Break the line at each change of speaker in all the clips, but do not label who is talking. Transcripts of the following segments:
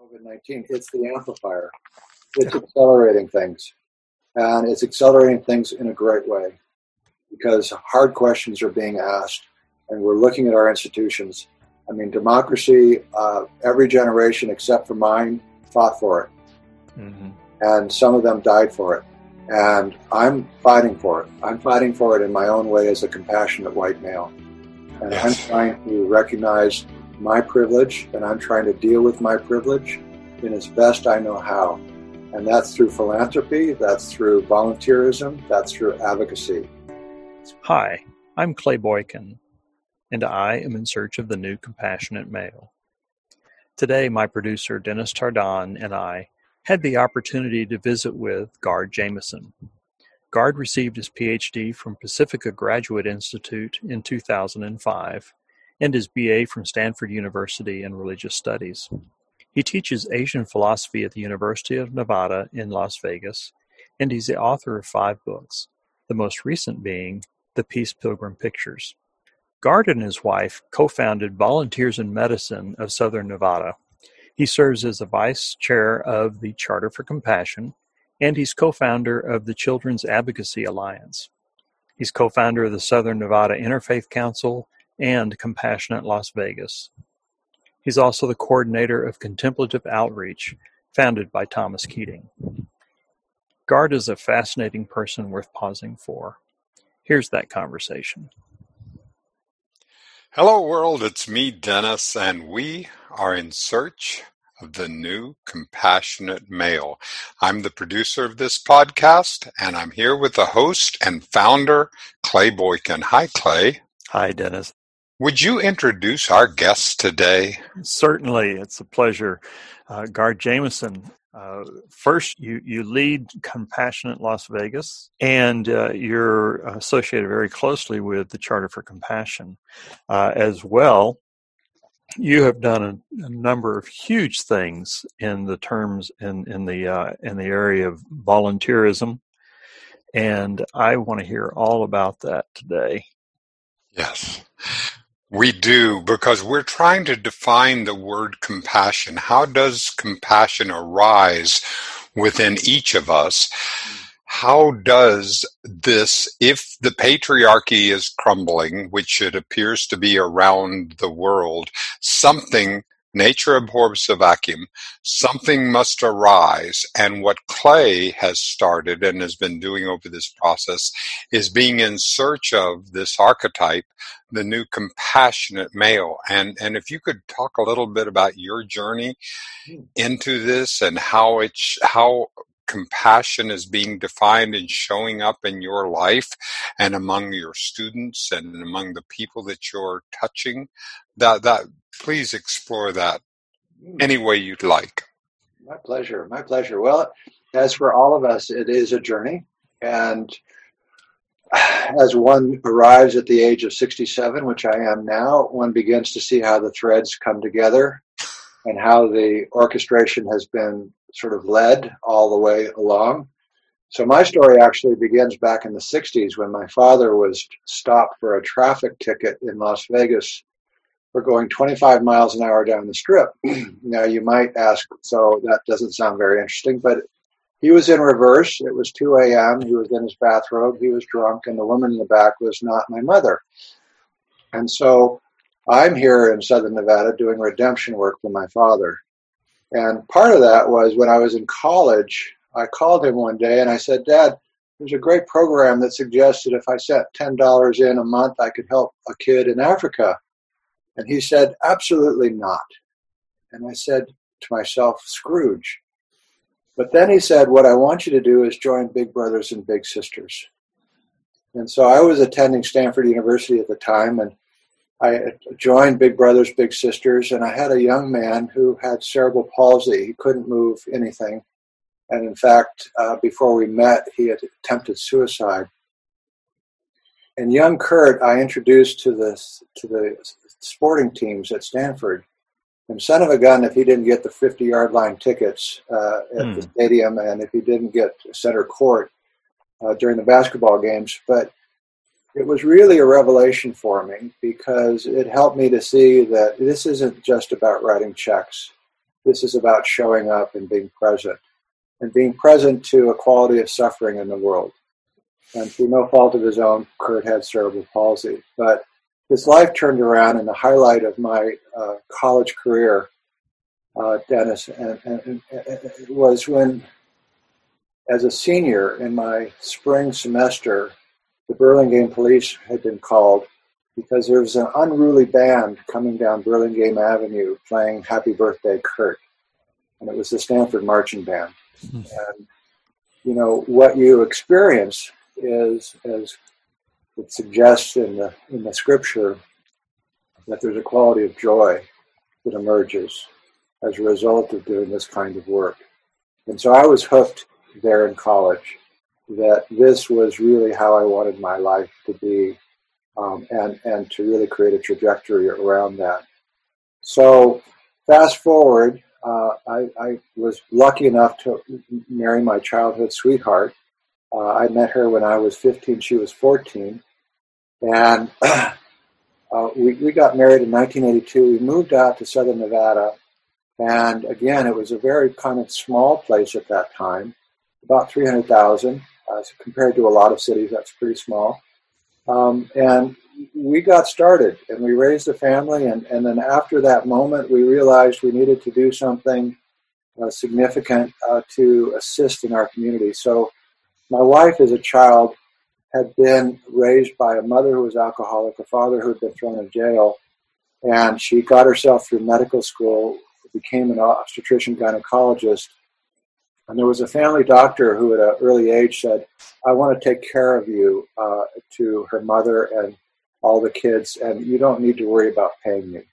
COVID-19. It's the amplifier. It's accelerating things. And it's accelerating things in a great way because hard questions are being asked and we're looking at our institutions. I mean, democracy, every generation except for mine fought for it. Mm-hmm. And some of them died for it. And I'm fighting for it. I'm fighting for it in my own way as a compassionate white male. And I'm trying to recognize my privilege, and I'm trying to deal with my privilege in as best I know how. And that's through philanthropy, that's through volunteerism, that's through advocacy.
Hi, I'm Clay Boykin, and I am in search of the new compassionate male. Today, my producer Dennis Tardon and I had the opportunity to visit with Gard Jamieson. Gard received his PhD from Pacifica Graduate Institute in 2005 and his BA from Stanford University in Religious Studies. He teaches Asian philosophy at the University of Nevada in Las Vegas, and he's the author of 5 books, the most recent being The Peace Pilgrim Pictures. Gard and his wife co-founded Volunteers in Medicine of Southern Nevada. He serves as the vice chair of the Charter for Compassion, and he's co-founder of the Children's Advocacy Alliance. He's co-founder of the Southern Nevada Interfaith Council and Compassionate Las Vegas. He's also the coordinator of Contemplative Outreach, founded by Thomas Keating. Gard is a fascinating person worth pausing for. Here's that conversation.
Hello, world. It's me, Dennis, and we are in search of the new compassionate male. I'm the producer of this podcast, and I'm here with the host and founder, Clay Boykin. Hi, Clay.
Hi, Dennis.
Would you introduce our guest today?
Certainly. It's a pleasure. Gard Jamieson. First, you lead Compassionate Las Vegas, and you're associated very closely with the Charter for Compassion. As well, you have done a number of huge things in the terms in the area of volunteerism, and I want to hear all about that today.
Yes. We do, because we're trying to define the word compassion. How does compassion arise within each of us? How does this, if the patriarchy is crumbling, which it appears to be around the world, something, nature abhors a vacuum, something must arise. And what Clay has started and has been doing over this process is being in search of this archetype, the new compassionate male. And if you could talk a little bit about your journey into this and how compassion is being defined and showing up in your life and among your students and among the people that you're touching, that please explore that any way you'd like.
My pleasure. Well, as for all of us, it is a journey. And as one arrives at the age of 67, which I am now, one begins to see how the threads come together and how the orchestration has been sort of led all the way along. So my story actually begins back in the 60s when my father was stopped for a traffic ticket in Las Vegas for going 25 miles an hour down the strip. Now you might ask, so that doesn't sound very interesting, but he was in reverse. It was 2 a.m. He was in his bathrobe. He was drunk, and the woman in the back was not my mother. And so I'm here in Southern Nevada doing redemption work for my father. And part of that was when I was in college, I called him one day and I said, Dad, there's a great program that suggested if I sent $10 in a month, I could help a kid in Africa. And he said, absolutely not. And I said to myself, Scrooge. But then he said, what I want you to do is join Big Brothers and Big Sisters. And so I was attending Stanford University at the time, and I joined Big Brothers, Big Sisters, and I had a young man who had cerebral palsy. He couldn't move anything. And in fact, before we met, he had attempted suicide. And young Kurt, I introduced to the sporting teams at Stanford. And son of a gun, if he didn't get the 50-yard line tickets at the stadium, and if he didn't get center court during the basketball games. But it was really a revelation for me because it helped me to see that this isn't just about writing checks. This is about showing up and being present to a quality of suffering in the world. And through no fault of his own, Kurt had cerebral palsy. But his life turned around, and the highlight of my college career, Dennis, and was when, as a senior in my spring semester, the Burlingame police had been called because there was an unruly band coming down Burlingame Avenue playing Happy Birthday, Kurt. And it was the Stanford Marching Band. And, you know, what you experience is, as it suggests in the scripture, that there's a quality of joy that emerges as a result of doing this kind of work. And so I was hooked there in college that this was really how I wanted my life to be, and to really create a trajectory around that. So fast forward, I was lucky enough to marry my childhood sweetheart. I met her when I was 15, she was 14. And we got married in 1982. We moved out to Southern Nevada. And again, it was a very kind of small place at that time, about 300,000. Compared to a lot of cities, that's pretty small. And we got started, and we raised a family. And then after that moment, we realized we needed to do something significant to assist in our community. So my wife, as a child, had been raised by a mother who was alcoholic, a father who had been thrown in jail, and she got herself through medical school, became an obstetrician gynecologist. And there was a family doctor who at an early age said, I want to take care of you, to her mother and all the kids, and you don't need to worry about paying me.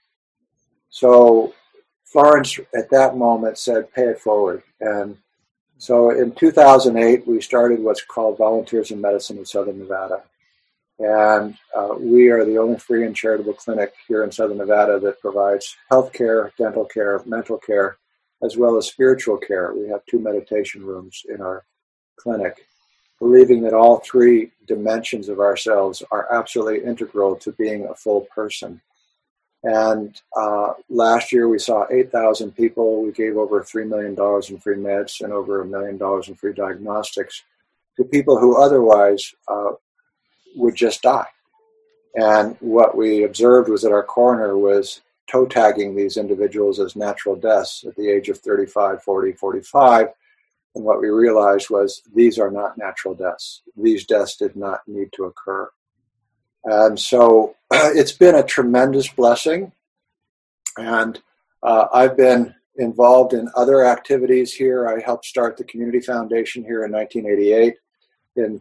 So Florence at that moment said, pay it forward. And so in 2008, we started what's called Volunteers in Medicine in Southern Nevada. And we are the only free and charitable clinic here in Southern Nevada that provides health care, dental care, mental care, as well as spiritual care. We have 2 meditation rooms in our clinic, believing that all 3 dimensions of ourselves are absolutely integral to being a full person. And last year we saw 8,000 people. We gave over $3 million in free meds and over $1 million in free diagnostics to people who otherwise would just die. And what we observed was that our coroner was toe tagging these individuals as natural deaths at the age of 35, 40, 45. And what we realized was these are not natural deaths. These deaths did not need to occur. And so it's been a tremendous blessing. And I've been involved in other activities here. I helped start the Community Foundation here in 1988. In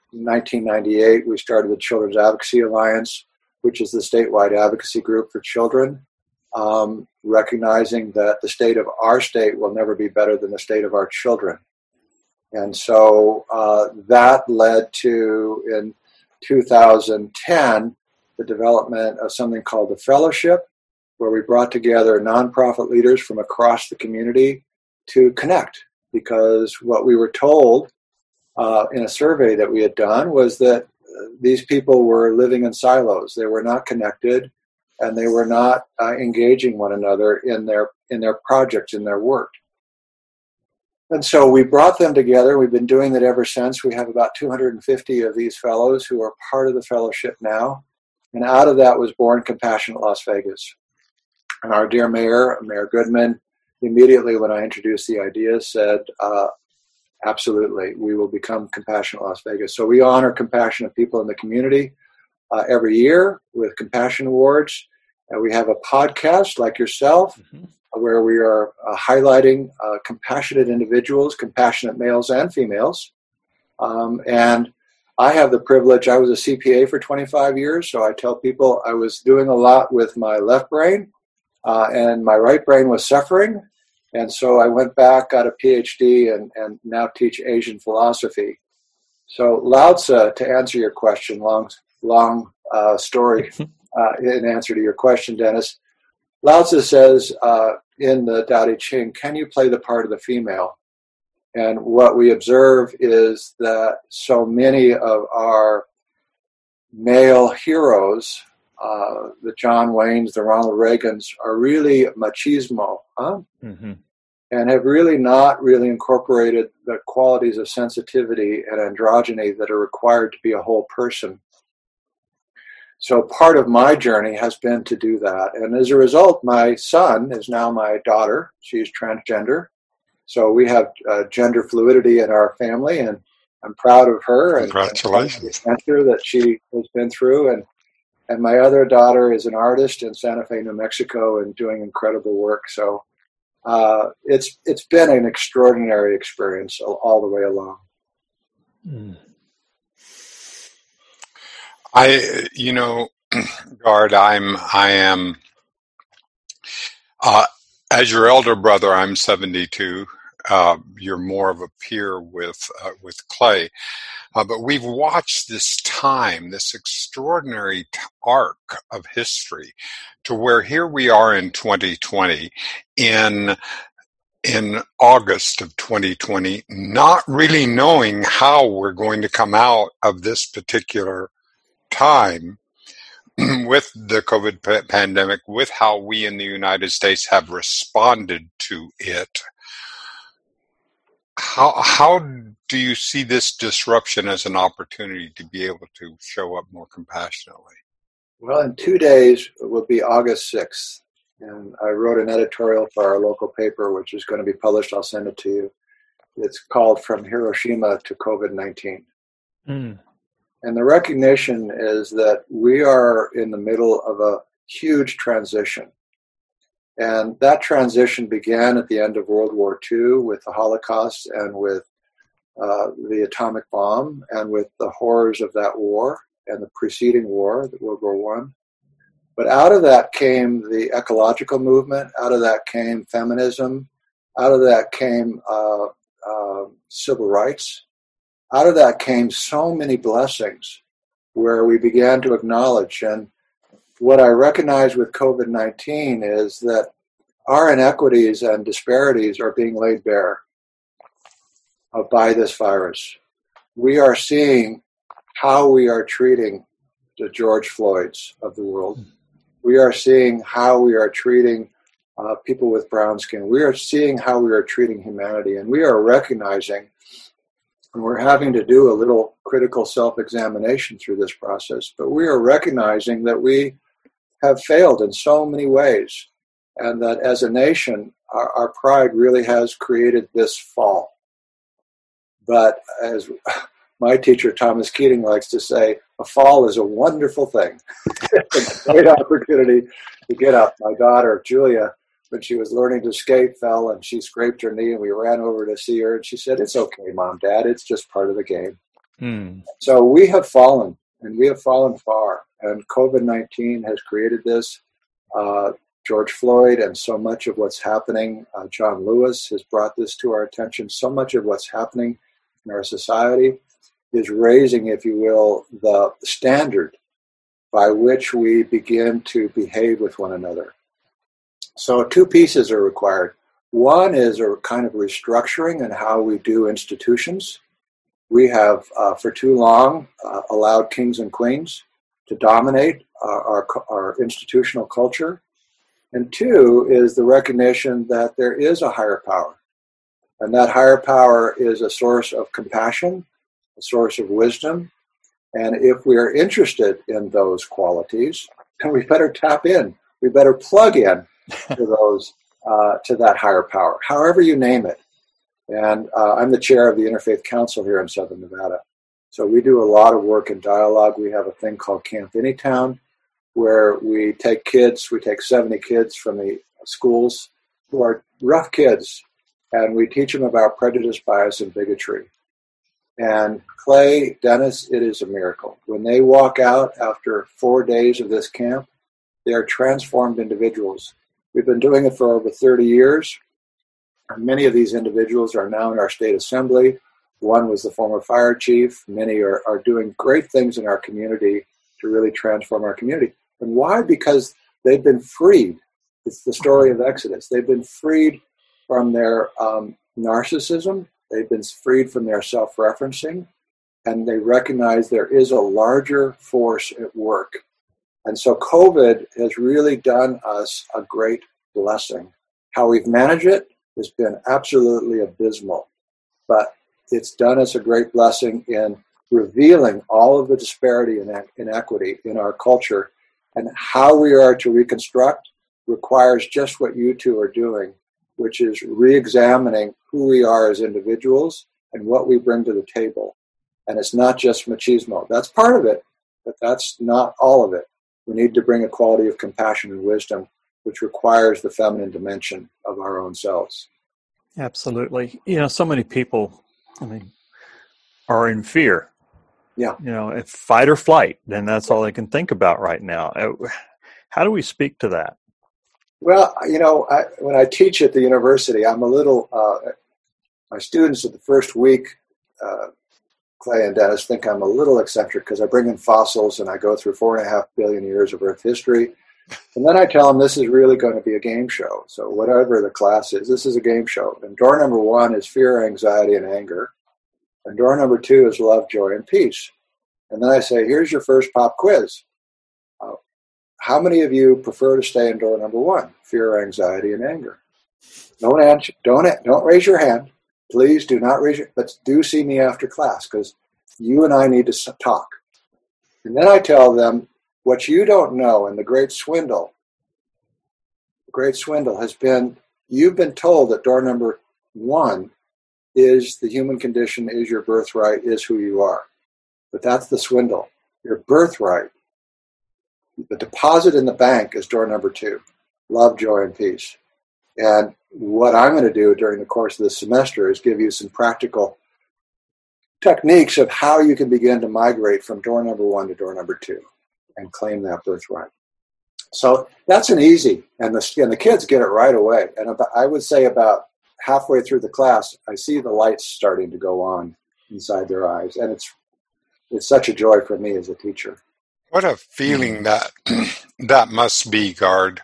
1998, we started the Children's Advocacy Alliance, which is the statewide advocacy group for children, recognizing that the state of our state will never be better than the state of our children. And so that led to, in 2010, the development of something called the Fellowship, where we brought together nonprofit leaders from across the community to connect. Because what we were told in a survey that we had done was that these people were living in silos. They were not connected, and they were not engaging one another in their projects, in their work. And so we brought them together. We've been doing that ever since. We have about 250 of these fellows who are part of the fellowship now. And out of that was born Compassionate Las Vegas. And our dear mayor, Mayor Goodman, immediately when I introduced the idea said, absolutely, we will become Compassionate Las Vegas. So we honor compassionate people in the community every year with Compassion Awards. And we have a podcast like yourself, where we are highlighting compassionate individuals, compassionate males and females. And I have the privilege, I was a CPA for 25 years, so I tell people I was doing a lot with my left brain, and my right brain was suffering. And so I went back, got a PhD, and now teach Asian philosophy. So Lao Tzu, to answer your question, long story in answer to your question, Dennis, Lao Tzu says in the Tao Te Ching, can you play the part of the female? And what we observe is that so many of our male heroes the John Waynes, the Ronald Reagans are really machismo, and have really not really incorporated the qualities of sensitivity and androgyny that are required to be a whole person. So part of my journey has been to do that. And as a result, my son is now my daughter. She's transgender. So we have gender fluidity in our family, and I'm proud of her.
Congratulations.
And the adventure that she has been through. And my other daughter is an artist in Santa Fe, New Mexico, and doing incredible work. So it's been an extraordinary experience all the way along.
Gard, I am, as your elder brother, I'm 72. You're more of a peer with Clay. But we've watched this time, this extraordinary arc of history, to where here we are in 2020, in August of 2020, not really knowing how we're going to come out of this particular time with the COVID pandemic, with how we in the United States have responded to it. How do you see this disruption as an opportunity to be able to show up more compassionately?
Well, in 2 days will be August 6th. And I wrote an editorial for our local paper, which is going to be published. I'll send it to you. It's called From Hiroshima to COVID-19. And the recognition is that we are in the middle of a huge transition. And that transition began at the end of World War II with the Holocaust and with the atomic bomb and with the horrors of that war and the preceding war, World War I. But out of that came the ecological movement, out of that came feminism, out of that came civil rights, out of that came so many blessings where we began to acknowledge. And what I recognize with COVID-19 is that our inequities and disparities are being laid bare by this virus. We are seeing how we are treating the George Floyds of the world. We are seeing how we are treating people with brown skin. We are seeing how we are treating humanity. And we are recognizing, and we're having to do a little critical self-examination through this process, but we are recognizing that we have failed in so many ways, and that as a nation, our pride really has created this fall. But as my teacher, Thomas Keating, likes to say, a fall is a wonderful thing. It's a great opportunity to get up. My daughter, Julia, when she was learning to skate, fell and she scraped her knee, and we ran over to see her, and she said, "It's okay, Mom, Dad, it's just part of the game." So we have fallen, and we have fallen far, and COVID-19 has created this. George Floyd and so much of what's happening, John Lewis has brought this to our attention. So much of what's happening in our society is raising, if you will, the standard by which we begin to behave with one another. So 2 pieces are required. One is a kind of restructuring in how we do institutions. We have, for too long, allowed kings and queens to dominate our institutional culture. And 2 is the recognition that there is a higher power. And that higher power is a source of compassion, a source of wisdom. And if we are interested in those qualities, then we better tap in. We better plug in to those, to that higher power, however you name it. And I'm the chair of the Interfaith Council here in Southern Nevada. So we do a lot of work in dialogue. We have a thing called Camp Anytown, where we take 70 kids from the schools who are rough kids, and we teach them about prejudice, bias, and bigotry. And Clay, Dennis, it is a miracle. When they walk out after 4 days of this camp, they are transformed individuals. We've been doing it for over 30 years. And many of these individuals are now in our state assembly. One was the former fire chief. Many are doing great things in our community to really transform our community. And why? Because they've been freed. It's the story of Exodus. They've been freed from their narcissism. They've been freed from their self-referencing. And they recognize there is a larger force at work. And so COVID has really done us a great blessing. How we've managed it has been absolutely abysmal, but it's done us a great blessing in revealing all of the disparity and inequity in our culture, and how we are to reconstruct requires just what you two are doing, which is re-examining who we are as individuals and what we bring to the table. And it's not just machismo. That's part of it, but that's not all of it. We need to bring a quality of compassion and wisdom, which requires the feminine dimension of our own selves.
Absolutely. So many people, are in fear.
Yeah.
If fight or flight, then that's all they can think about right now. How do we speak to that?
Well, when I teach at the university, I'm a little, my students at the first week, Clay and Dennis, think I'm a little eccentric because I bring in fossils and I go through 4.5 billion years of Earth history. And then I tell them this is really going to be a game show. So whatever the class is, this is a game show. And door number 1 is fear, anxiety, and anger. And door number 2 is love, joy, and peace. And then I say, here's your first pop quiz. How many of you prefer to stay in door number 1? Fear, anxiety, and anger. Don't answer. Don't raise your hand. Please do not raise your. But do see me after class, because you and I need to talk. And then I tell them what you don't know. And the great swindle has been, you've been told that door number 1 is the human condition, is your birthright, is who you are. But that's the swindle. Your birthright, the deposit in the bank, is door number 2, love, joy, and peace. And what I'm going to do during the course of this semester is give you some practical techniques of how you can begin to migrate from door number 1 to door number 2 and claim that birthright. So that's an easy, and the kids get it right away. And I would say about halfway through the class, I see the lights starting to go on inside their eyes. And it's such a joy for me as a teacher.
What a feeling that must be, Gard.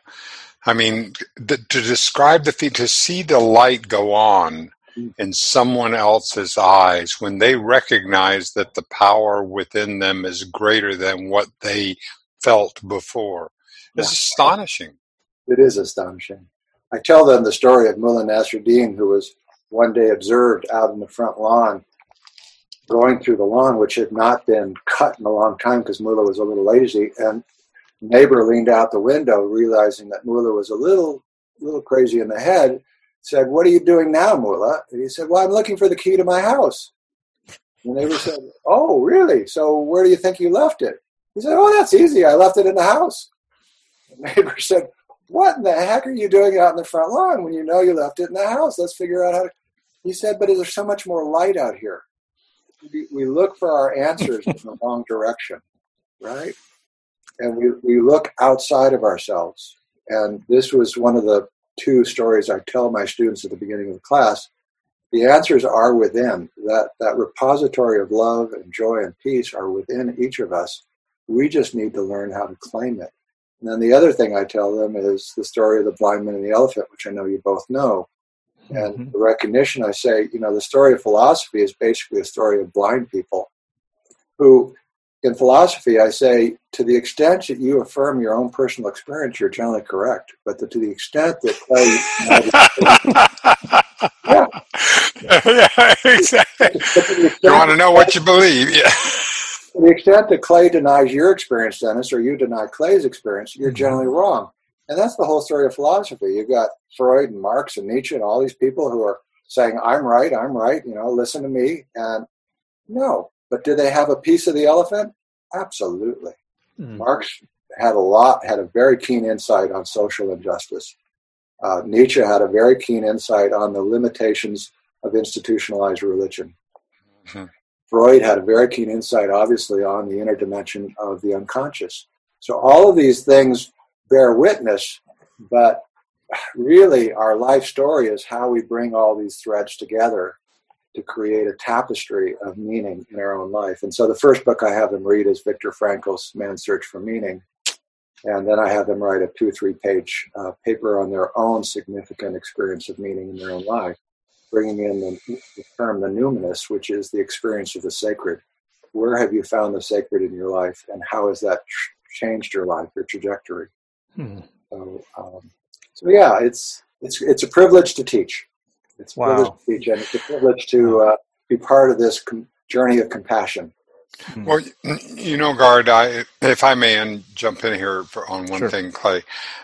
To describe to see the light go on in someone else's eyes when they recognize that the power within them is greater than what they felt before is astonishing.
It is astonishing. I tell them the story of Mullah Nasruddin, who was one day observed out in the front lawn, going through the lawn, which had not been cut in a long time because Mullah was a little lazy. And neighbor leaned out the window, realizing that Mullah was a little crazy in the head, said, "What are you doing now, Mullah?" And he said, "Well, I'm looking for the key to my house." And the neighbor said, "Oh, really? So where do you think you left it?" He said, "Oh, that's easy. I left it in the house." The neighbor said, "What in the heck are you doing out in the front lawn when you know you left it in the house? Let's figure out how to..." He said, "But there's so much more light out here. We look for our answers in the wrong direction, right? And we look outside of ourselves." And this was one of the 2 stories I tell my students at the beginning of the class. The answers are within. That repository of love and joy and peace are within each of us. We just need to learn how to claim it. And then the other thing I tell them is the story of the blind man and the elephant, which I know you both know. And the recognition, I say, the story of philosophy is basically a story of blind people who, in philosophy, I say, to the extent that you affirm your own personal experience, you're generally correct. But to the extent that
yeah, exactly. You want to know what you believe, yeah.
To the extent that Clay denies your experience, Dennis, or you deny Clay's experience, you're generally wrong. And that's the whole story of philosophy. You've got Freud and Marx and Nietzsche and all these people who are saying, I'm right, listen to me. And no, but did they have a piece of the elephant? Absolutely. Marx had a very keen insight on social injustice. Nietzsche had a very keen insight on the limitations of institutionalized religion. Freud had a very keen insight, obviously, on the inner dimension of the unconscious. So all of these things bear witness, but really our life story is how we bring all these threads together to create a tapestry of meaning in our own life. And so the first book I have them read is Viktor Frankl's Man's Search for Meaning. And then I have them write a 2-3 page paper on their own significant experience of meaning in their own life, bringing in the term the numinous, which is the experience of the sacred. Where have you found the sacred in your life, and how has that changed your life, your trajectory.
Hmm.
So yeah, it's a privilege to teach. It's a privilege
Wow.
to teach, and it's a privilege to be part of this journey of compassion.
Well, Gard, if I may jump in here on one
Sure.
thing, Clay,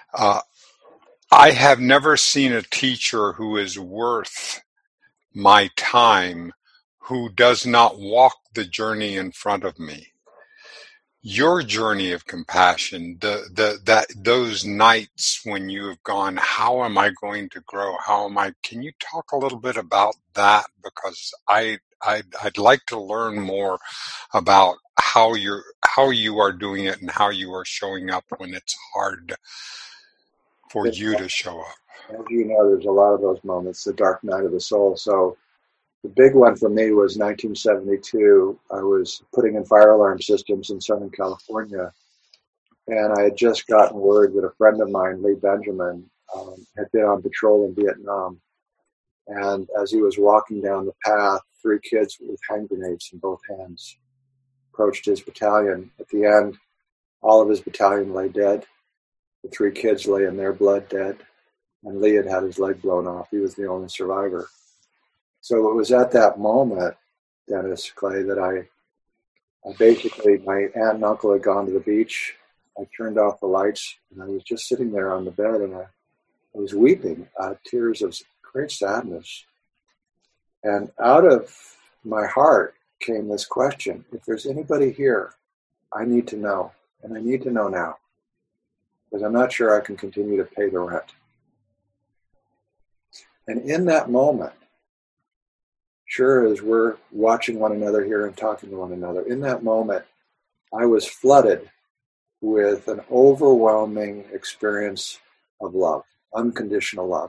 I have never seen a teacher who is worth my time who does not walk the journey in front of me. Your journey of compassion, those nights when you have gone, how am I going to grow? Can you talk a little bit about that? Because I'd like to learn more about how you are doing it and how you are showing up when it's hard for you to show up.
As you know, there's a lot of those moments, the dark night of the soul. So the big one for me was 1972. I was putting in fire alarm systems in Southern California, and I had just gotten word that a friend of mine, Lee Benjamin, had been on patrol in Vietnam. And as he was walking down the path, 3 kids with hand grenades in both hands approached his battalion. At the end, all of his battalion lay dead. The 3 kids lay in their blood dead, and Lee had his leg blown off. He was the only survivor. So it was at that moment, Dennis, Clay, that I basically, my aunt and uncle had gone to the beach. I turned off the lights, and I was just sitting there on the bed, and I was weeping, tears of great sadness. And out of my heart came this question: if there's anybody here, I need to know, and I need to know now, because I'm not sure I can continue to pay the rent. And in that moment, sure as we're watching one another here and talking to one another, in that moment, I was flooded with an overwhelming experience of love, unconditional love.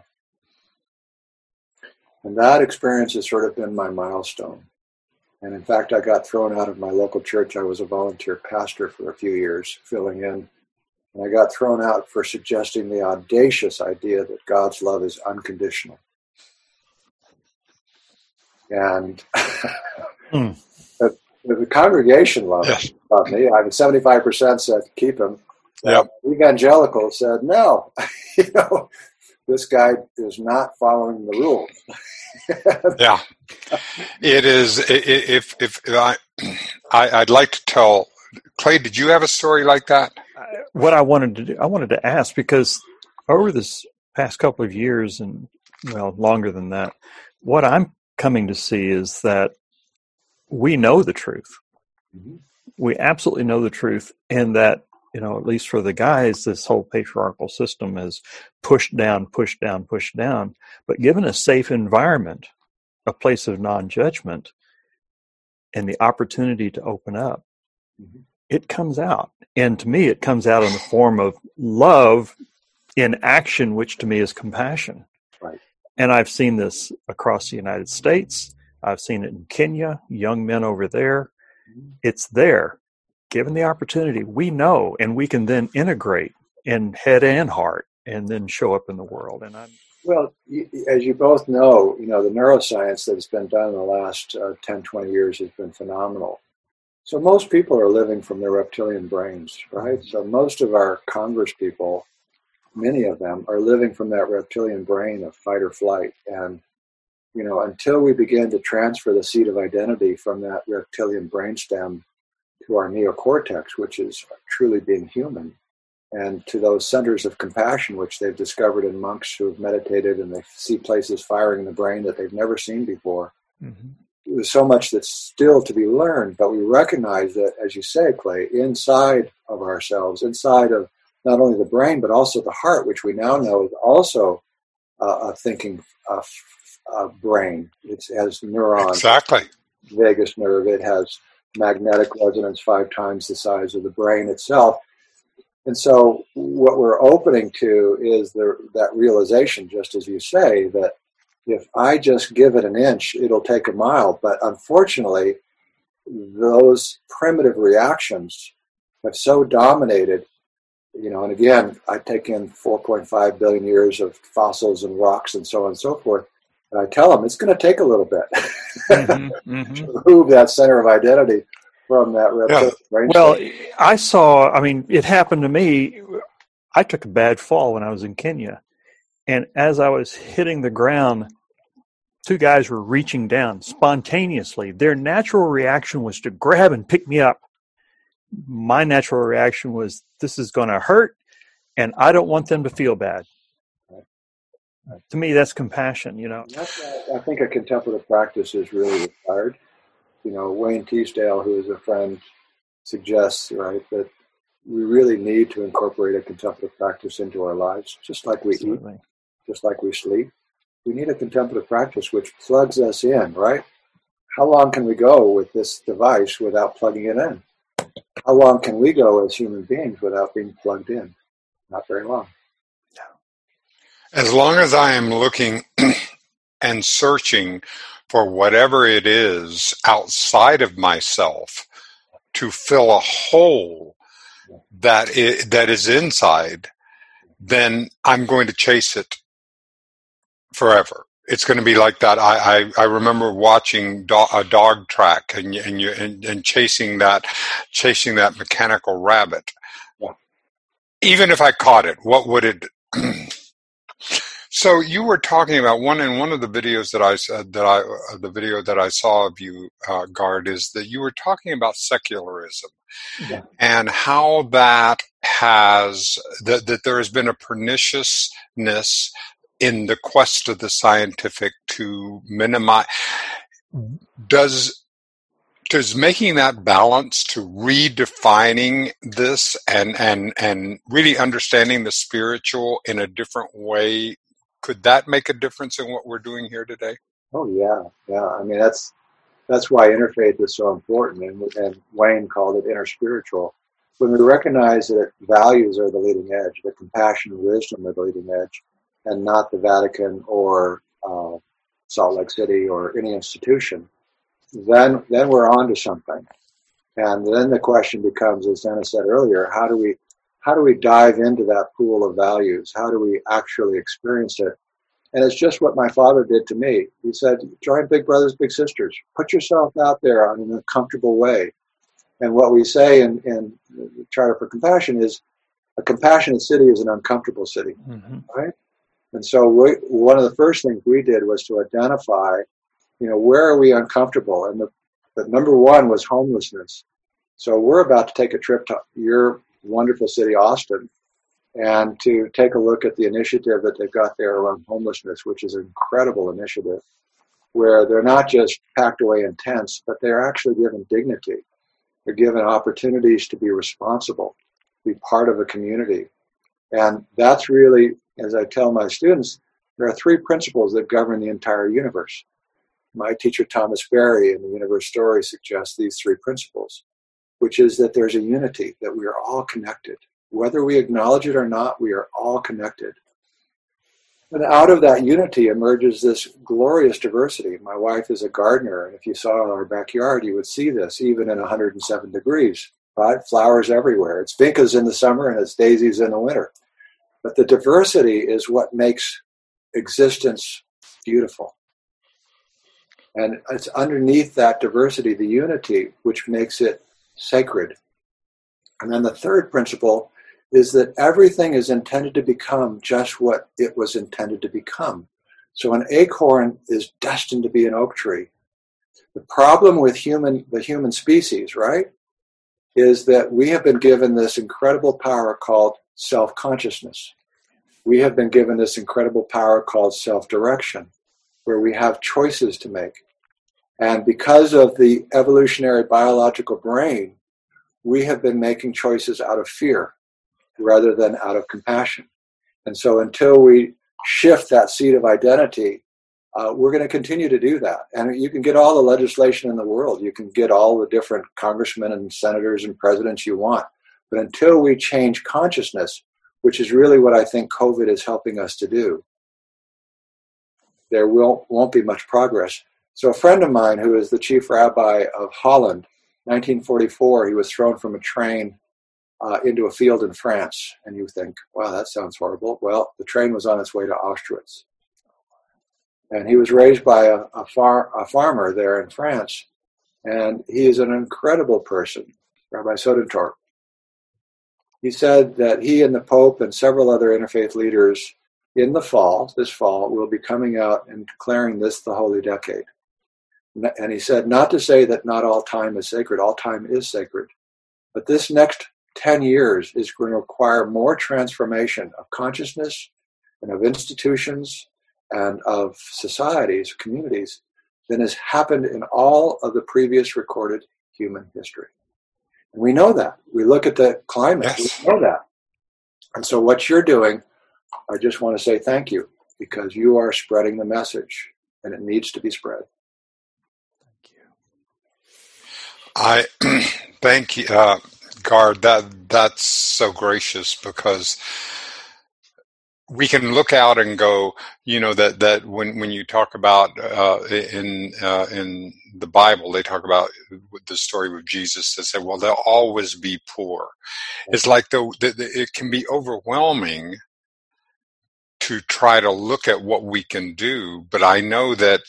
And that experience has sort of been my milestone. And in fact, I got thrown out of my local church. I was a volunteer pastor for a few years, filling in. And I got thrown out for suggesting the audacious idea that God's love is unconditional. And the congregation loved me. I mean, 75% said keep him.
Yep.
Evangelical said no. This guy is not following the rules.
Yeah, it is. I'd like to tell Clay. Did you have a story like that?
What I wanted to do, I wanted to ask, because over this past couple of years, and well, longer than that, what I'm coming to see is that we know the truth. Mm-hmm. We absolutely know the truth, and that, at least for the guys, this whole patriarchal system has pushed down. But given a safe environment, a place of non-judgment, and the opportunity to open up, mm-hmm. it comes out. And to me, it comes out in the form of love in action, which to me is compassion.
Right.
And I've seen this across the United States. I've seen it in Kenya, young men over there. Mm-hmm. It's there. Given the opportunity, we know, and we can then integrate in head and heart, and then show up in the world.
Well, as you both know, the neuroscience that has been done in the last 10, 20 years has been phenomenal. So most people are living from their reptilian brains, right? So most of our Congress people, many of them, are living from that reptilian brain of fight or flight. And, until we begin to transfer the seed of identity from that reptilian brainstem to our neocortex, which is truly being human, and to those centers of compassion, which they've discovered in monks who have meditated, and they see places firing in the brain that they've never seen before. Mm-hmm. There's so much that's still to be learned, but we recognize that, as you say, Clay, inside of ourselves, inside of not only the brain, but also the heart, which we now know is also a thinking brain. It has neurons.
Exactly.
Vagus nerve. It has magnetic resonance 5 times the size of the brain itself. And so what we're opening to is that realization, just as you say, that if I just give it an inch, it'll take a mile. But unfortunately, those primitive reactions have so dominated, and again, I take in 4.5 billion years of fossils and rocks and so on and so forth. And I tell them it's going to take a little bit mm-hmm. to move that center of identity from that
Yeah.
range.
Well, it happened to me. I took a bad fall when I was in Kenya. And as I was hitting the ground, two guys were reaching down spontaneously. Their natural reaction was to grab and pick me up. My natural reaction was, this is going to hurt, and I don't want them to feel bad. To me, that's compassion,
That's why I think a contemplative practice is really required. Wayne Teasdale, who is a friend, suggests, right, that we really need to incorporate a contemplative practice into our lives, just like we eat, just like we sleep. We need a contemplative practice which plugs us in, right? How long can we go with this device without plugging it in? How long can we go as human beings without being plugged in? Not very long.
As long as I am looking and searching for whatever it is outside of myself to fill a hole that is inside, then I'm going to chase it forever. It's going to be like that. I remember watching a dog track and chasing that mechanical rabbit.
Yeah.
Even if I caught it, what would it? So you were talking about one of the videos the video that I saw of you, Gard, is that you were talking about secularism.
Yeah.
And how that that there has been a perniciousness in the quest of the scientific to minimize. Does making that balance to redefining this and really understanding the spiritual in a different way, could that make a difference in what we're doing here today?
Oh yeah. I mean, that's why interfaith is so important, and Wayne called it interspiritual. When we recognize that values are the leading edge, that compassion and wisdom are the leading edge, and not the Vatican or Salt Lake City or any institution, then we're on to something. And then the question becomes, as Dennis said earlier, how do we dive into that pool of values? How do we actually experience it? And it's just what my father did to me. He said, join Big Brothers, Big Sisters. Put yourself out there in a comfortable way. And what we say in the Charter for Compassion is, a compassionate city is an uncomfortable city, right? And so one of the first things we did was to identify, where are we uncomfortable? And the number one was homelessness. So we're about to take a trip to your wonderful city, Austin, and to take a look at the initiative that they've got there around homelessness, which is an incredible initiative, where they're not just packed away in tents, but they're actually given dignity. They're given opportunities to be responsible, be part of a community. And that's really, as I tell my students, there are three principles that govern the entire universe. My teacher, Thomas Berry, in the Universe Story, suggests these three principles, which is that there's a unity, that we are all connected. Whether we acknowledge it or not, we are all connected. And out of that unity emerges this glorious diversity. My wife is a gardener, and if you saw our backyard, you would see this, even in 107 degrees, right? Flowers everywhere. It's vincas in the summer, and it's daisies in the winter. But the diversity is what makes existence beautiful. And it's underneath that diversity, the unity, which makes it sacred. And then the third principle is that everything is intended to become just what it was intended to become. So an acorn is destined to be an oak tree. The problem with the human species, right, is that we have been given this incredible power called self-consciousness. We have been given this incredible power called self-direction, where we have choices to make. And because of the evolutionary biological brain, we have been making choices out of fear rather than out of compassion. And so until we shift that seed of identity, we're going to continue to do that. And you can get all the legislation in the world. You can get all the different congressmen and senators and presidents you want. But until we change consciousness, which is really what I think COVID is helping us to do, there won't be much progress. So a friend of mine who is the chief rabbi of Holland, 1944, he was thrown from a train into a field in France. And you think, wow, that sounds horrible. Well, the train was on its way to Auschwitz. And he was raised by a farmer there in France. and he is an incredible person, Rabbi Sodentorp. He said that he and the Pope and several other interfaith leaders in this fall, will be coming out and declaring this the Holy Decade. And he said, not to say that not all time is sacred, all time is sacred, but this next 10 years is going to require more transformation of consciousness and of institutions and of societies, communities, than has happened in all of the previous recorded human history. And we know that. We look at the climate, yes. We know that. And so what you're doing, I just want to say thank you, because you are spreading the message, and it needs to be spread.
Thank you. I thank you, Gard. That's so gracious, because we can look out and go, that when you talk about in the Bible, they talk about the story with Jesus. They say, well, there'll always be poor. It's like it can be overwhelming to try to look at what we can do, but I know that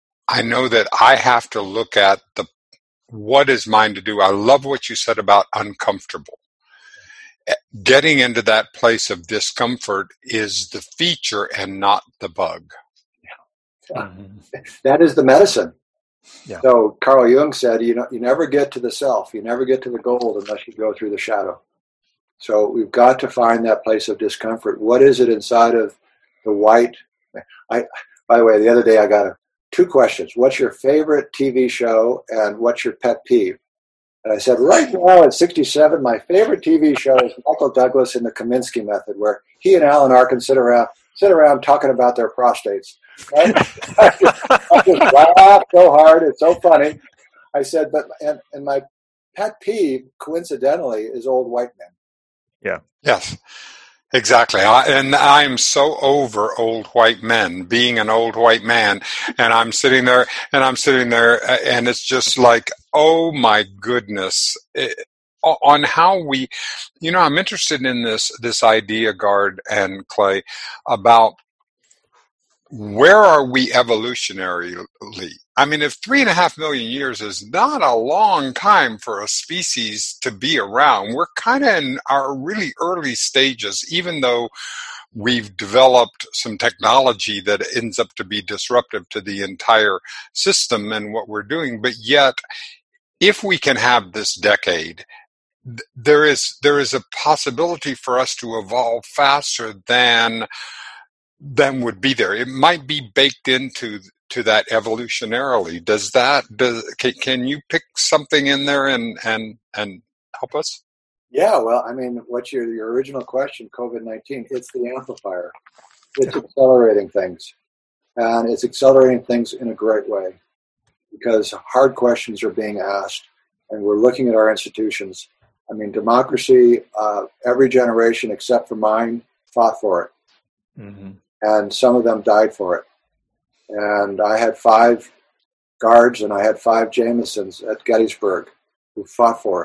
I have to look at what is mine to do. I love what you said about uncomfortable. Getting into that place of discomfort is the feature and not the bug.
Yeah. That is the medicine. Yeah. So Carl Jung said, you never get to the self, you never get to the gold unless you go through the shadow. So we've got to find that place of discomfort. What is it inside of the white? By the way, the other day I got 2 questions. What's your favorite TV show and what's your pet peeve? And I said, right now at 67, my favorite TV show is Michael Douglas and the Kaminsky Method, where he and Alan Arkin sit around talking about their prostates. Right? I just laugh so hard. It's so funny. I said, and my pet peeve, coincidentally, is old white men.
Yeah.
Yes. Exactly. I'm so over old white men, being an old white man, and I'm sitting there and it's just like, oh my goodness, on how we, I'm interested in this idea, Gard and Clay, about where are we evolutionarily? I mean, if 3.5 million years is not a long time for a species to be around, we're kind of in our really early stages, even though we've developed some technology that ends up to be disruptive to the entire system and what we're doing. But yet, if we can have this decade, there is a possibility for us to evolve faster than would be there. It might be baked into that evolutionarily. Can you pick something in there and help us?
Yeah, well, I mean, what's your original question, COVID-19? It's the amplifier. It's accelerating things. And it's accelerating things in a great way, because hard questions are being asked, and we're looking at our institutions. I mean, democracy, every generation except for mine fought for it. Mm-hmm. And some of them died for it. And I had 5 guards and I had 5 Jamesons at Gettysburg who fought for it.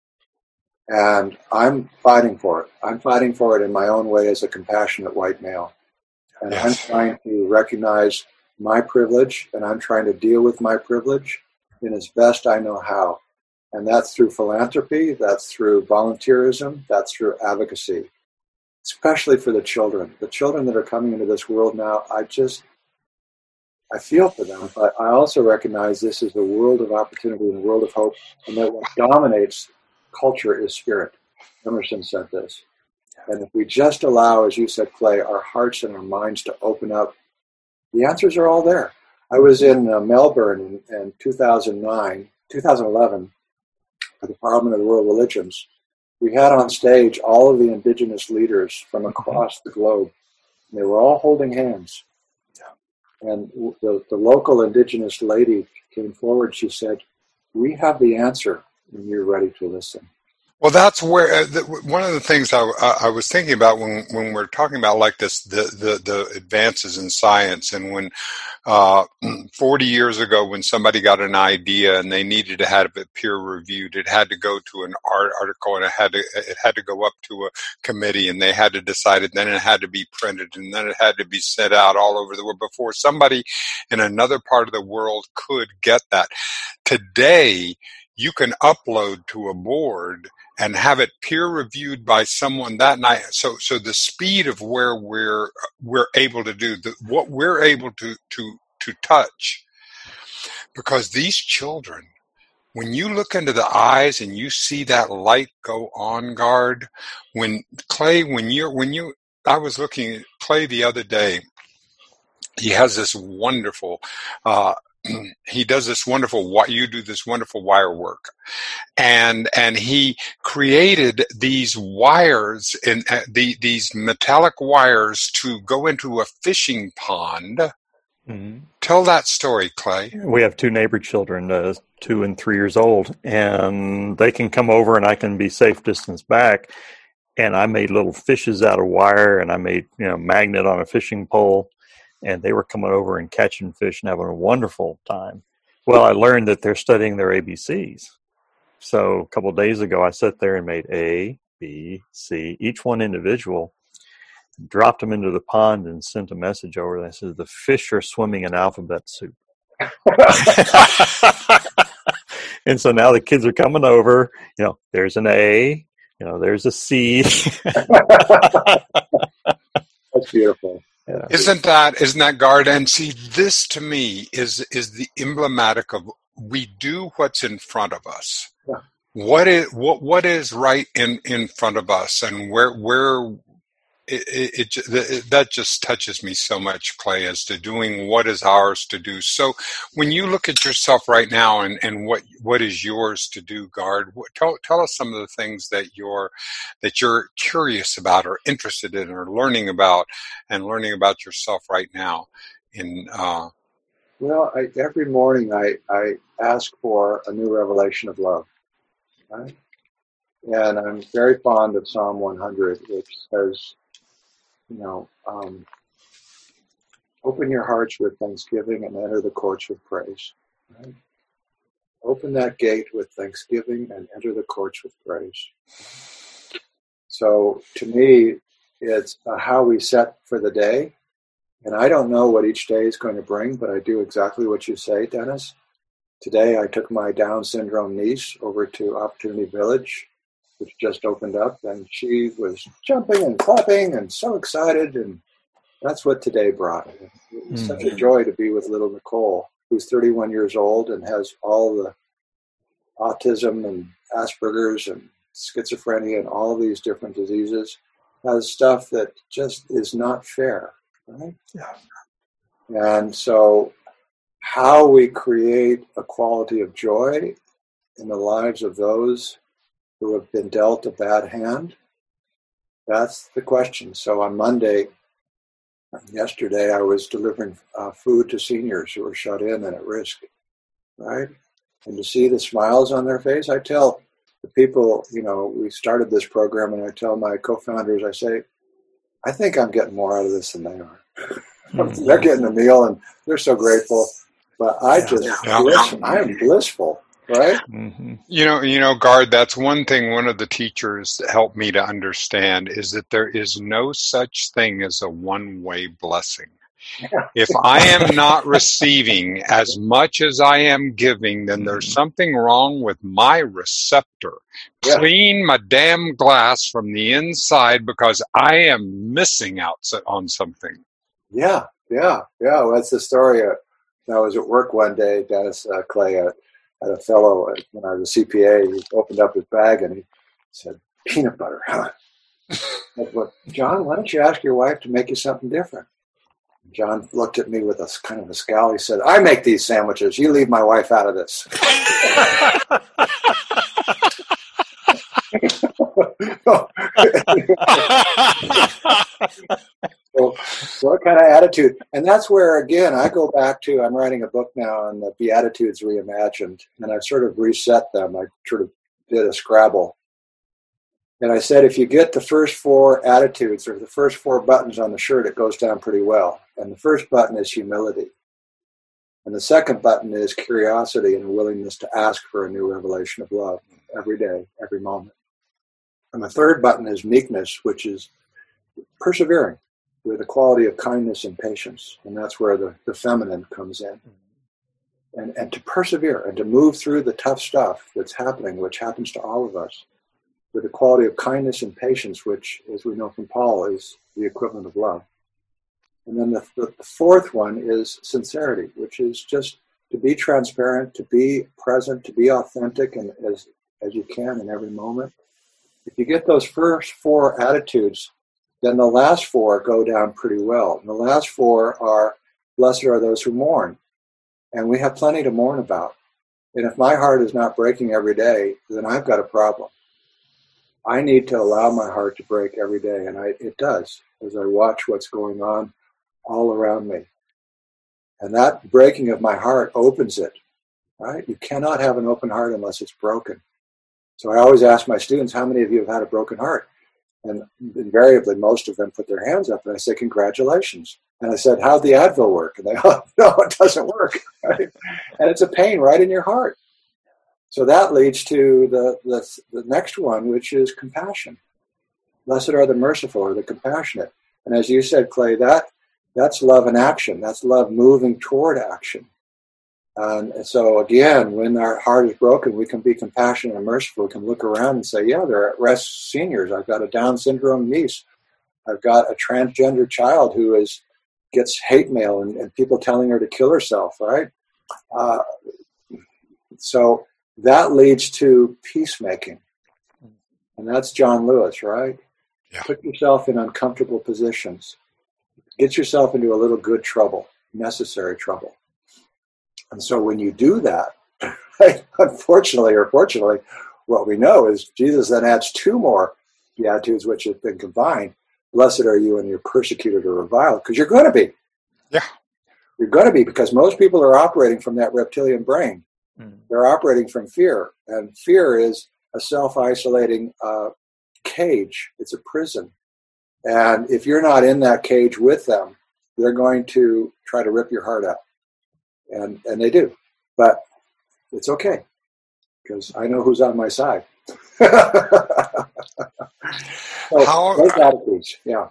And I'm fighting for it. I'm fighting for it in my own way as a compassionate white male. And yes. I'm trying to recognize my privilege, and I'm trying to deal with my privilege in as best I know how. And that's through philanthropy, that's through volunteerism, that's through advocacy. Especially for the children that are coming into this world now. I feel for them, but I also recognize this is a world of opportunity and a world of hope, and that what dominates culture is spirit. Emerson said this. And if we just allow, as you said, Clay, our hearts and our minds to open up, the answers are all there. I was in Melbourne in 2011, for the Parliament of the World Religions. We had on stage all of the indigenous leaders from across the globe. They were all holding hands. And the local indigenous lady came forward. She said, "We have the answer when you're ready to listen."
Well, that's where one of the things I was thinking about when we're talking about like this, the advances in science, and when 40 years ago, when somebody got an idea and they needed to have it peer reviewed, it had to go to an article, and it had to go up to a committee, and they had to decide it. Then it had to be printed, and then it had to be sent out all over the world before somebody in another part of the world could get that. Today, you can upload to a board and have it peer reviewed by someone that night. So the speed of where we're able to do what we're able to touch, because these children, when you look into the eyes and you see that light go on, Gard, when I was looking at Clay the other day. He has this wonderful. He does this wonderful. You do this wonderful wire work. And he created these wires and these metallic wires to go into a fishing pond. Mm-hmm. Tell that story, Clay.
We have two neighbor children, 2 and 3 years old, and they can come over and I can be safe distance back. And I made little fishes out of wire, and I made magnet on a fishing pole, and they were coming over and catching fish and having a wonderful time. Well, I learned that they're studying their ABCs. So a couple of days ago, I sat there and made A, B, C, each one individual, dropped them into the pond and sent a message over. And I said, the fish are swimming in alphabet soup. And so now the kids are coming over, there's an A, there's a C.
That's beautiful.
Yeah. Isn't that Gard? And see, this to me is the emblematic of we do what's in front of us. Yeah. What is right in front of us, and where that just touches me so much, Clay, as to doing what is ours to do. So when you look at yourself right now and what is yours to do, Gard, tell us some of the things that you're curious about or interested in or learning about yourself right now.
Well, every morning I ask for a new revelation of love, right? And I'm very fond of Psalm 100, which says, open your hearts with thanksgiving and enter the courts with praise. Right? Open that gate with thanksgiving and enter the courts with praise. So to me, it's how we set for the day. And I don't know what each day is going to bring, but I do exactly what you say, Dennis. Today I took my Down syndrome niece over to Opportunity Village, which just opened up, and she was jumping and clapping and so excited, and that's what today brought. It was such a joy to be with little Nicole, who's 31 years old and has all the autism and Asperger's and schizophrenia and all of these different diseases, has stuff that just is not fair, right? Yeah. And so how we create a quality of joy in the lives of those who have been dealt a bad hand, that's the question. So on yesterday, I was delivering food to seniors who were shut in and at risk, right? And to see the smiles on their face, I tell the people, we started this program, and I tell my co-founders, I say, I think I'm getting more out of this than they are. They're getting a meal, and they're so grateful. But I am blissful. Right?
Mm-hmm. Gard, that's one thing one of the teachers helped me to understand is that there is no such thing as a one-way blessing. Yeah. If I am not receiving as much as I am giving, then there's something wrong with my receptor. Yeah. Clean my damn glass from the inside because I am missing out on something.
Yeah. Well, that's the story. I was at work one day, Dennis, Clay, had a fellow, when I was a CPA, he opened up his bag and he said, peanut butter, huh? I said, well, John, why don't you ask your wife to make you something different? And John looked at me with a kind of a scowl. He said, I make these sandwiches. You leave my wife out of this. So what kind of attitude? And that's where, again, I go back to, I'm writing a book now on the Beatitudes Reimagined, and I've sort of reset them. I sort of did a Scrabble. And I said, if you get the first 4 attitudes or the first 4 buttons on the shirt, it goes down pretty well. And the first button is humility. And the second button is curiosity and a willingness to ask for a new revelation of love every day, every moment. And the third button is meekness, which is persevering with a quality of kindness and patience. And that's where the feminine comes in. And to persevere and to move through the tough stuff that's happening, which happens to all of us, with the quality of kindness and patience, which, as we know from Paul, is the equivalent of love. And then the fourth one is sincerity, which is just to be transparent, to be present, to be authentic, and as you can in every moment. If you get those first 4 attitudes, then the last 4 go down pretty well. And the last 4 are, blessed are those who mourn. And we have plenty to mourn about. And if my heart is not breaking every day, then I've got a problem. I need to allow my heart to break every day, and it does, as I watch what's going on all around me. And that breaking of my heart opens it, right? You cannot have an open heart unless it's broken. So I always ask my students, how many of you have had a broken heart? And invariably, most of them put their hands up, and I say, congratulations. And I said, how'd the Advil work? And they, oh, no, it doesn't work. Right? And it's a pain right in your heart. So that leads to the next one, which is compassion. Blessed are the merciful or the compassionate. And as you said, Clay, that's love in action. That's love moving toward action. And so again, when our heart is broken, we can be compassionate and merciful. We can look around and say, yeah, they're at-risk seniors. I've got a Down syndrome niece. I've got a transgender child who gets hate mail and people telling her to kill herself, right? So that leads to peacemaking. And that's John Lewis, right?
Yeah. Put
yourself in uncomfortable positions. Get yourself into a little good trouble, necessary trouble. And so when you do that, unfortunately or fortunately, what we know is Jesus then adds 2 more beatitudes which have been combined. Blessed are you when you're persecuted or reviled, because you're going to be.
Yeah.
You're going to be, because most people are operating from that reptilian brain. They're operating from fear. And fear is a self-isolating cage. It's a prison. And if you're not in that cage with them, they're going to try to rip your heart out. And they do. But it's okay, because I know who's on my side. Those attitudes, yeah.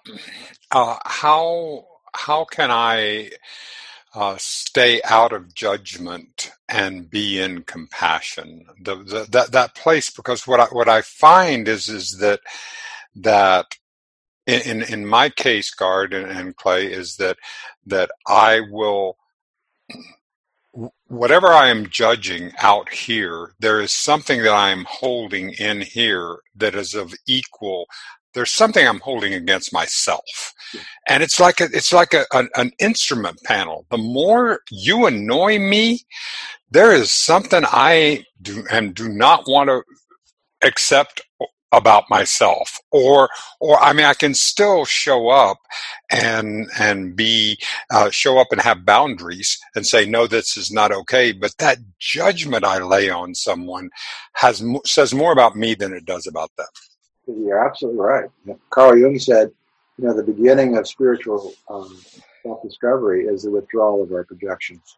How can I stay out of judgment and be in compassion? That place, because what I find is that in my case, Gard and Clay, is that I will, whatever I am judging out here, there is something that I am holding in here that is of equal. There's something I'm holding against myself. And it's like an instrument panel. The more you annoy me, there is something I do not want to accept about myself, or I mean, I can still show up and show up and have boundaries and say, no, this is not okay. But that judgment I lay on someone says more about me than it does about them.
You're absolutely right. Carl Jung said, the beginning of spiritual self-discovery is the withdrawal of our projections.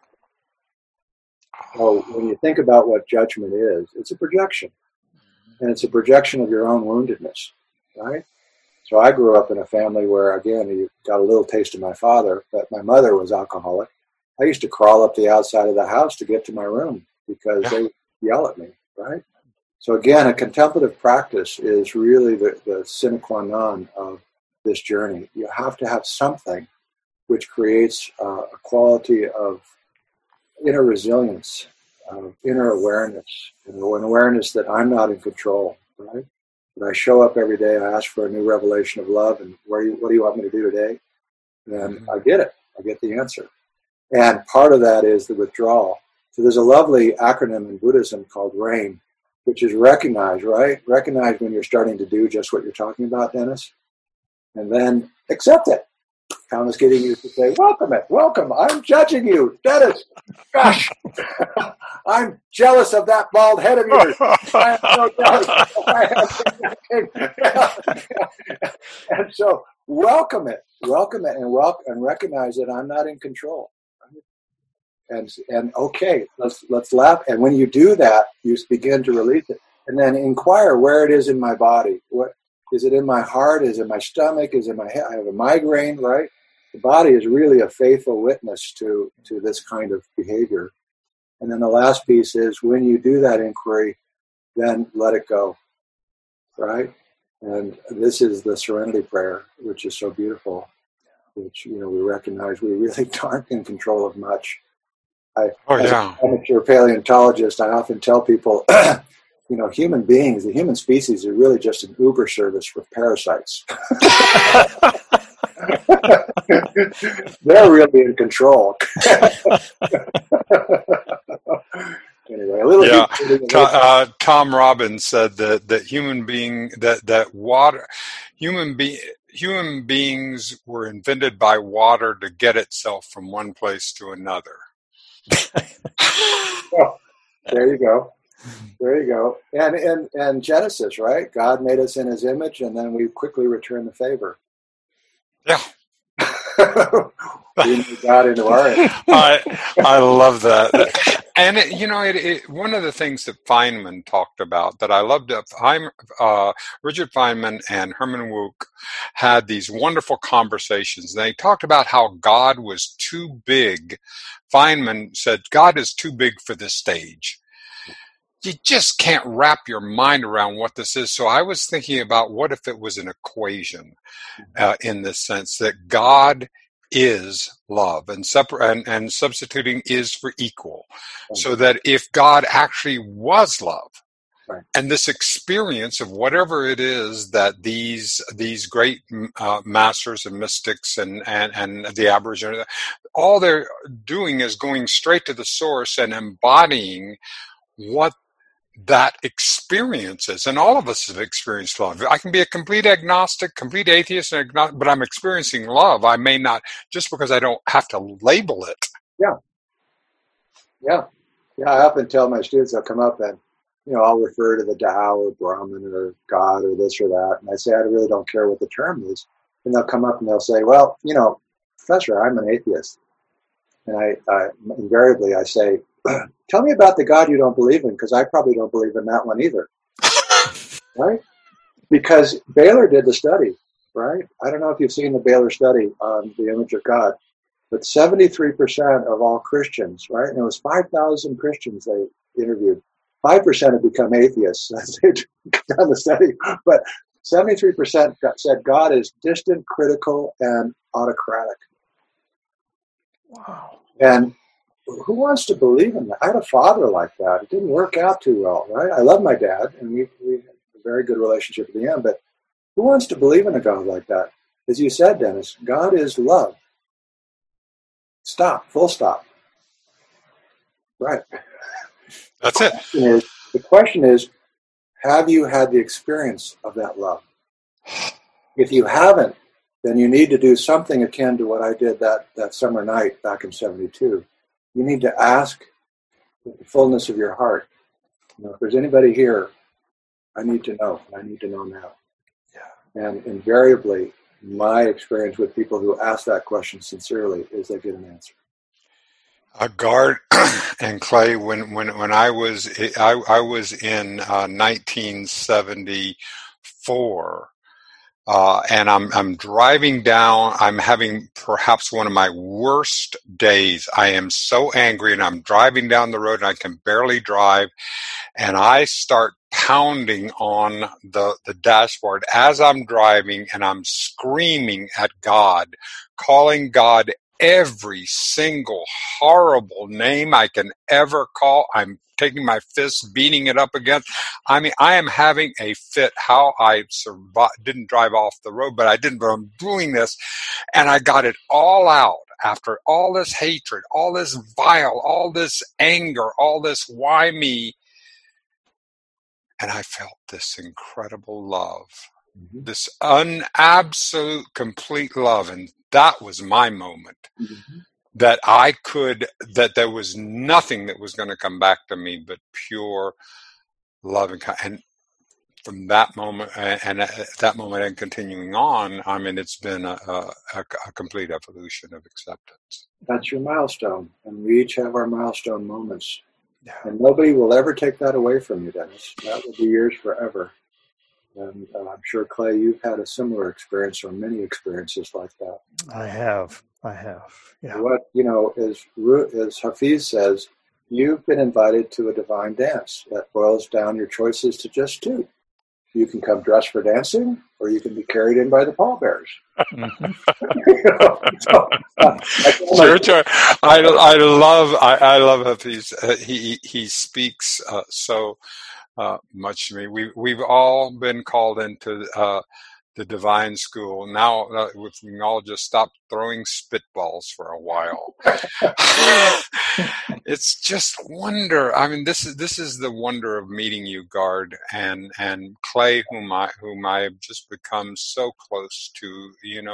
So when you think about what judgment is, it's a projection. And it's a projection of your own woundedness, right? So I grew up in a family where, again, you got a little taste of my father, but my mother was alcoholic. I used to crawl up the outside of the house to get to my room because they would yell at me, right? So again, a contemplative practice is really the sine qua non of this journey. You have to have something which creates a quality of inner resilience, inner awareness, an awareness that I'm not in control, right? When I show up every day, I ask for a new revelation of love, and what do you want me to do today? And I get it. I get the answer. And part of that is the withdrawal. So there's a lovely acronym in Buddhism called RAIN, which is recognize, right? Recognize when you're starting to do just what you're talking about, Dennis, and then accept it. Thomas getting used to say, welcome, I'm judging you, Dennis. Gosh, I'm jealous of that bald head of yours. I am so jealous. And so welcome it, and recognize that I'm not in control. And okay, let's laugh. And when you do that, you begin to release it, and then inquire where it is in my body. What is it in my heart? Is it my stomach? Is it my head? I have a migraine, right? The body is really a faithful witness to this kind of behavior. And then the last piece is when you do that inquiry, then let it go, right? And this is the serenity prayer, which is so beautiful, which, we recognize we really aren't in control of much. As an amateur paleontologist, I often tell people, human beings, the human species, are really just an Uber service for parasites. They're really in control. Anyway, a little.
Tom Robbins said that human beings were invented by water to get itself from one place to another.
Well, there you go. And Genesis, right? God made us in His image, and then we quickly return the favor.
Yeah.
We made God into our image.
I love that. And one of the things that Feynman talked about that I loved, Richard Feynman and Herman Wouk had these wonderful conversations. They talked about how God was too big. Feynman said, God is too big for this stage. You just can't wrap your mind around what this is. So I was thinking about what if it was an equation in the sense that God is love, and substituting is for equal. So that if God actually was love, right, and this experience of whatever it is that these great masters and mystics and the Aboriginal, all they're doing is going straight to the source and embodying what that experiences, and all of us have experienced love. I can be a complete agnostic, complete atheist, but I'm experiencing love. I may not, just because I don't have to label it.
Yeah. I often tell my students, they'll come up and, I'll refer to the Tao or Brahman or God or this or that, and I say, I really don't care what the term is. And they'll come up and they'll say, well, Professor, I'm an atheist. And I invariably I say, tell me about the God you don't believe in, because I probably don't believe in that one either. Right? Because Baylor did the study, right? I don't know if you've seen the Baylor study on the image of God, but 73% of all Christians, right? And it was 5,000 Christians they interviewed. 5% have become atheists as they've done the study, but 73% said God is distant, critical, and autocratic. Wow. And who wants to believe in that? I had a father like that. It didn't work out too well, right? I love my dad, and we had a very good relationship at the end, but who wants to believe in a God like that? As you said, Dennis, God is love. Stop. Full stop. Right.
That's it.
The question is, have you had the experience of that love? If you haven't, then you need to do something akin to what I did that summer night back in 72. You need to ask with the fullness of your heart. If there's anybody here, I need to know. I need to know now. Yeah. And invariably, my experience with people who ask that question sincerely is they get an answer.
Gard and Clay, when I was in 1974. And I'm driving down, I'm having perhaps one of my worst days. I am so angry, and I'm driving down the road and I can barely drive. And I start pounding on the dashboard as I'm driving, and I'm screaming at God, calling God every single horrible name I can ever call. I'm taking my fist, beating it up against. I mean, I am having a fit. How I didn't drive off the road, but I'm doing this, and I got it all out after all this hatred, all this vile, all this anger, all this why me. And I felt this incredible love
Mm-hmm.
this absolute, complete love. And that was my moment.
Mm-hmm.
That there was nothing that was going to come back to me but pure love and from that moment and at that moment and continuing on, I mean, it's been a complete evolution of acceptance.
That's your milestone, and we each have our milestone moments.
Yeah.
And nobody will ever take that away from you, Dennis. That will be yours forever. And I'm sure, Clay, you've had a similar experience or many experiences like that.
I have. Yeah.
What, as Hafiz says, you've been invited to a divine dance that boils down your choices to just two. You can come dressed for dancing, or you can be carried in by the pallbearers.
Mm-hmm.
I love Hafiz. He speaks so much to me. We've all been called into the divine school. Now we can all just stop throwing spitballs for a while. It's just wonder. I mean, this is the wonder of meeting you, Gard, and Clay, whom I've just become so close to.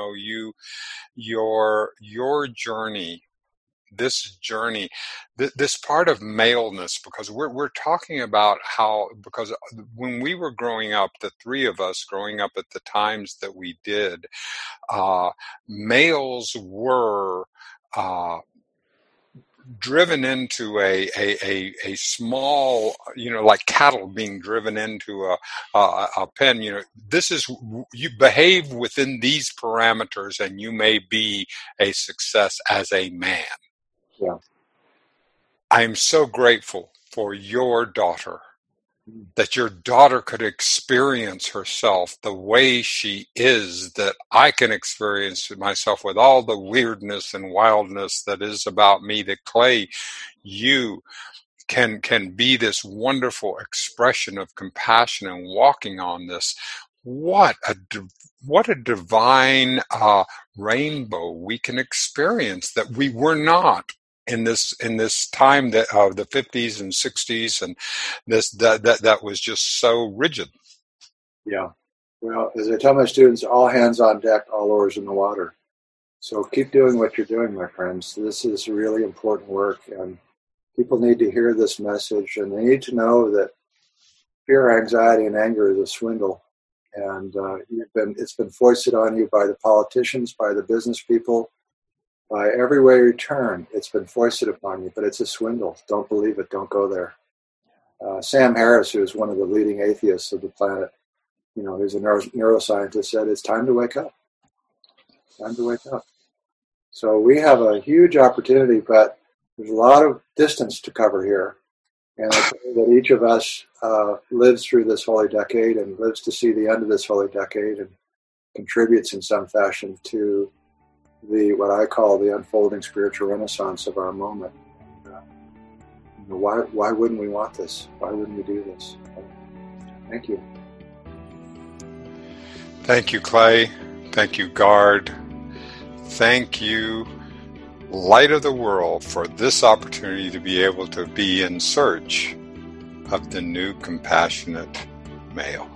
Your journey. This journey, this part of maleness, because we're talking about how, because when we were growing up, the three of us growing up at the times that we did, males were driven into a small, like cattle being driven into a pen. This is, you behave within these parameters and you may be a success as a man.
Yeah.
I'm so grateful for your daughter, that your daughter could experience herself the way she is, that I can experience myself with all the weirdness and wildness that is about me, that Clay, you can be this wonderful expression of compassion and walking on this. What a divine rainbow we can experience that we were not in this time that of the 50s and 60s, and that was just so rigid.
Yeah. Well, as I tell my students, all hands on deck, all oars in the water. So keep doing what you're doing, my friends. This is really important work, and people need to hear this message, and they need to know that fear, anxiety, and anger is a swindle. And it's been foisted on you by the politicians, by the business people, by every way you turn. It's been foisted upon you, but it's a swindle. Don't believe it. Don't go there. Sam Harris, who is one of the leading atheists of the planet, who's a neuroscientist, said it's time to wake up. Time to wake up. So we have a huge opportunity, but there's a lot of distance to cover here. And I pray that each of us lives through this holy decade and lives to see the end of this holy decade and contributes in some fashion to what I call the unfolding spiritual renaissance of our moment. Why wouldn't we want this? Why wouldn't we do this? Thank you.
Thank you, Clay. Thank you, Gard. Thank you, Light of the World, for this opportunity to be able to be in search of the new compassionate male.